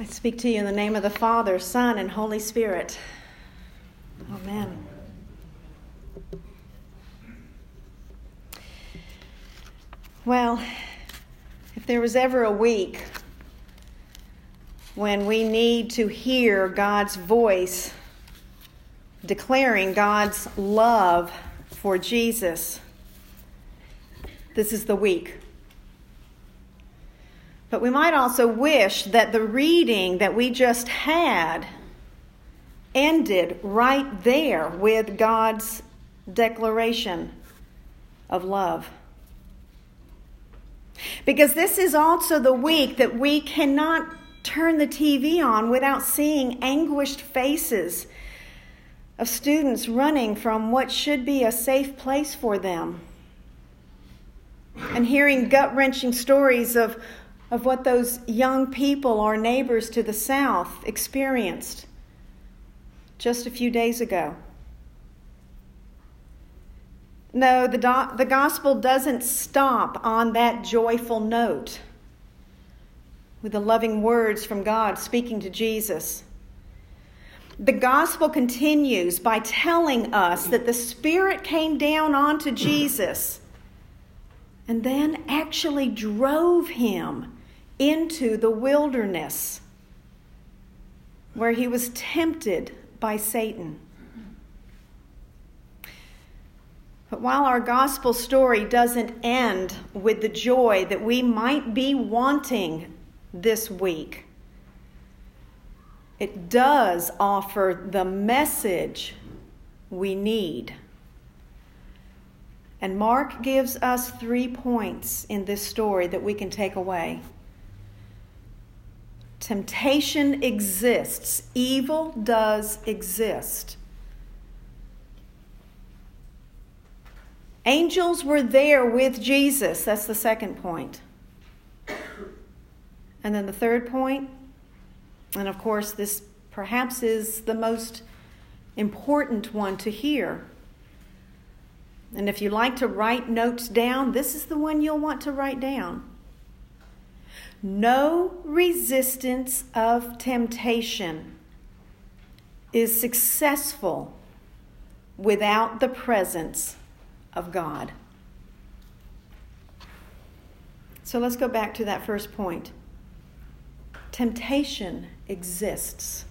I speak to you in the name of the Father, Son, and Holy Spirit. Amen. Well, if there was ever a week when we need to hear God's voice declaring God's love for Jesus, this is the week. But we might also wish that the reading that we just had ended right there with God's declaration of love. Because this is also the week that we cannot turn the TV on without seeing anguished faces of students running from what should be a safe place for them, and hearing gut-wrenching stories of what those young people, our neighbors to the south, experienced just a few days ago. No, the gospel doesn't stop on that joyful note with the loving words from God speaking to Jesus. The gospel continues by telling us that the Spirit came down onto Jesus and then actually drove him into the wilderness where he was tempted by Satan. But while our gospel story doesn't end with the joy that we might be wanting this week, it does offer the message we need. And Mark gives us 3 points in this story that we can take away. Temptation exists. Evil does exist. Angels were there with Jesus. That's the second point. And then the third point, and of course this perhaps is the most important one to hear. And if you like to write notes down, this is the one you'll want to write down. No resistance of temptation is successful without the presence of God. So let's go back to that first point. Temptation exists.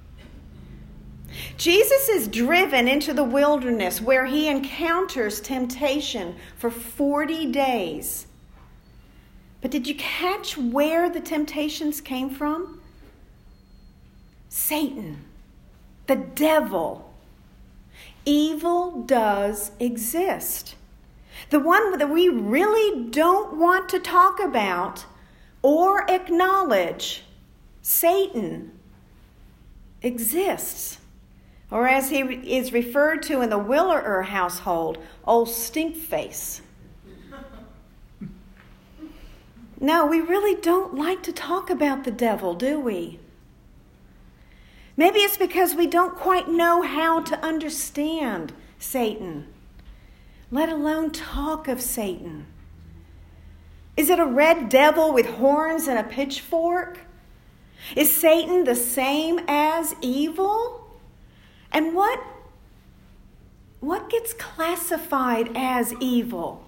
Jesus is driven into the wilderness where he encounters temptation for 40 days. But did you catch where the temptations came from? Satan, the devil. Evil does exist. The one that we really don't want to talk about or acknowledge, Satan, exists. Or as he is referred to in the Willerer household, old Stinkface. No, we really don't like to talk about the devil, do we? Maybe it's because we don't quite know how to understand Satan, let alone talk of Satan. Is it a red devil with horns and a pitchfork? Is Satan the same as evil? And what gets classified as evil?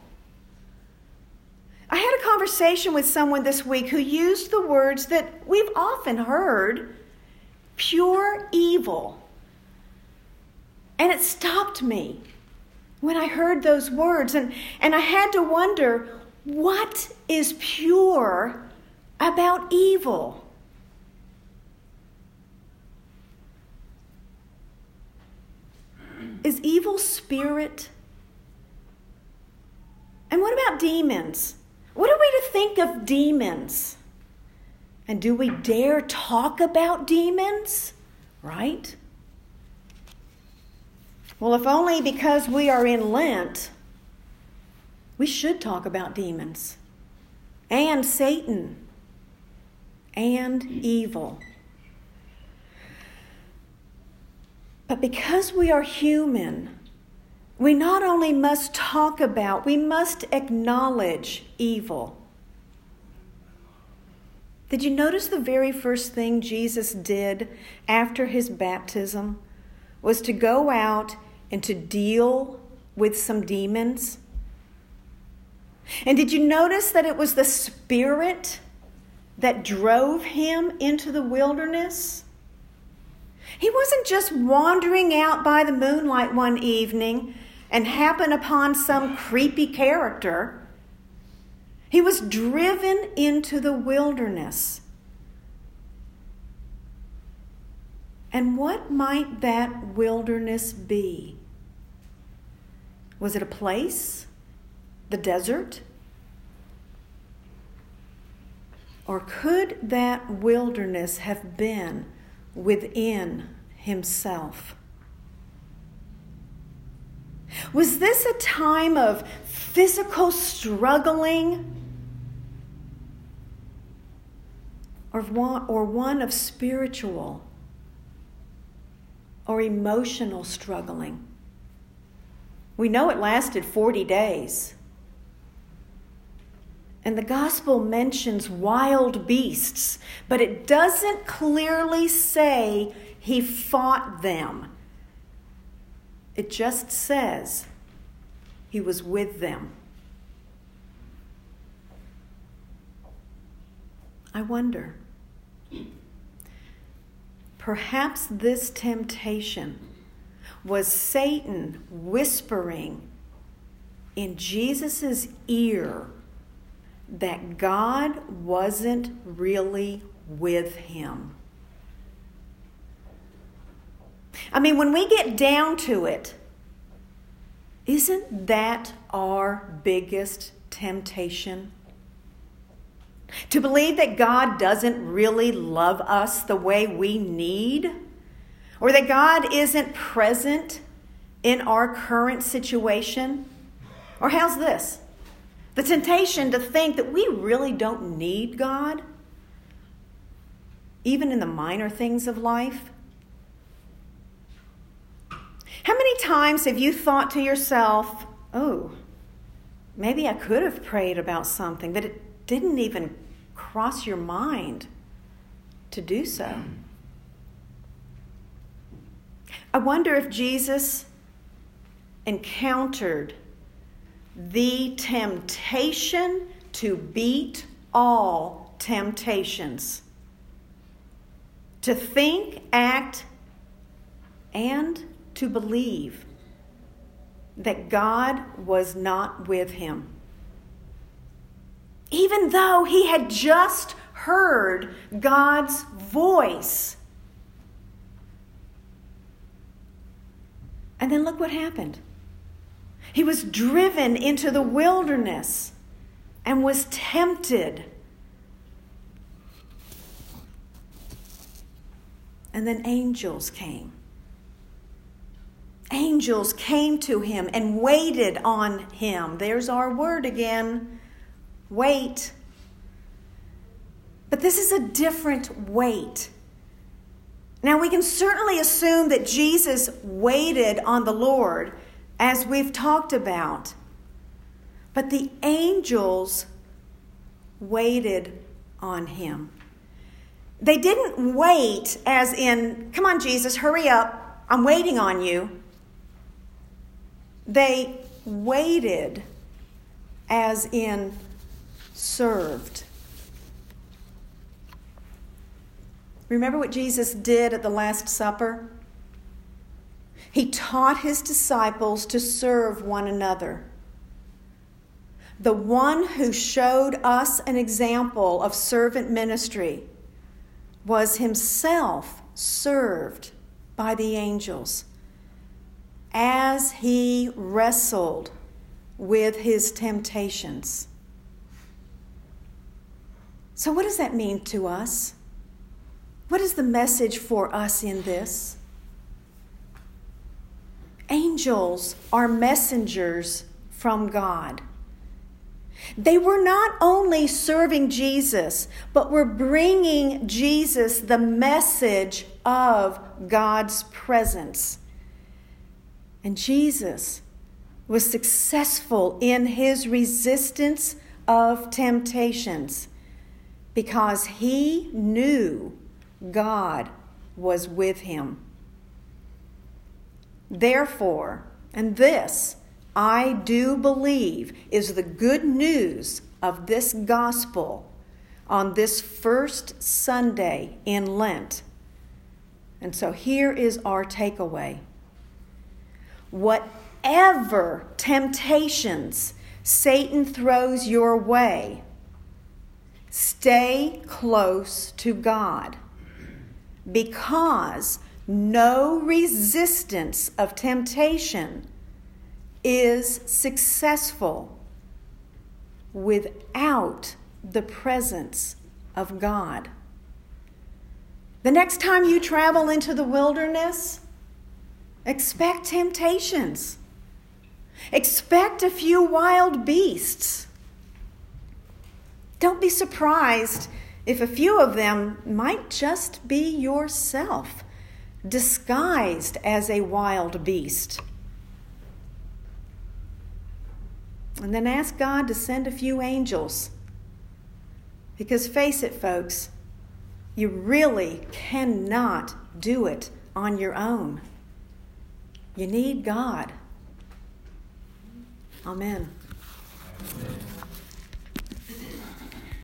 I had a conversation with someone this week who used the words that we've often heard, pure evil. And it stopped me when I heard those words. And I had to wonder, what is pure about evil? Is evil spirit? And what about demons? What are we to think of demons? And do we dare talk about demons? Right? Well, if only because we are in Lent, we should talk about demons and Satan and evil. But because we are human, we not only must talk about, we must acknowledge evil. Did you notice the very first thing Jesus did after his baptism was to go out and to deal with some demons? And did you notice that it was the Spirit that drove him into the wilderness? He wasn't just wandering out by the moonlight one evening and happened upon some creepy character. He was driven into the wilderness. And what might that wilderness be? Was it a place? The desert? Or could that wilderness have been within himself? Was this a time of physical struggling or one of spiritual or emotional struggling? We know it lasted 40 days. And the gospel mentions wild beasts, but it doesn't clearly say he fought them. It just says he was with them. I wonder, perhaps this temptation was Satan whispering in Jesus' ear that God wasn't really with him. I mean, when we get down to it, isn't that our biggest temptation? To believe that God doesn't really love us the way we need, or that God isn't present in our current situation. Or how's this? The temptation to think that we really don't need God, even in the minor things of life. How many times have you thought to yourself, oh, maybe I could have prayed about something, but it didn't even cross your mind to do so? I wonder if Jesus encountered the temptation to beat all temptations, to think, act, and to believe that God was not with him, even though he had just heard God's voice. And then look what happened. He was driven into the wilderness and was tempted. And then angels came. Angels came to him and waited on him. There's our word again. Wait. But this is a different wait. Now, we can certainly assume that Jesus waited on the Lord, as we've talked about. But the angels waited on him. They didn't wait as in, come on, Jesus, hurry up. I'm waiting on you. They waited as in served. Remember what Jesus did at the Last Supper? He taught his disciples to serve one another. The one who showed us an example of servant ministry was himself served by the angels as he wrestled with his temptations. So what does that mean to us? What is the message for us in this? Angels are messengers from God. They were not only serving Jesus, but were bringing Jesus the message of God's presence. And Jesus was successful in his resistance of temptations because he knew God was with him. Therefore, and this I do believe is the good news of this gospel on this first Sunday in Lent. And so here is our takeaway. Whatever temptations Satan throws your way, stay close to God, because no resistance of temptation is successful without the presence of God. The next time you travel into the wilderness, expect temptations. Expect a few wild beasts. Don't be surprised if a few of them might just be yourself, disguised as a wild beast. And then ask God to send a few angels. Because face it, folks, you really cannot do it on your own. You need God. Amen.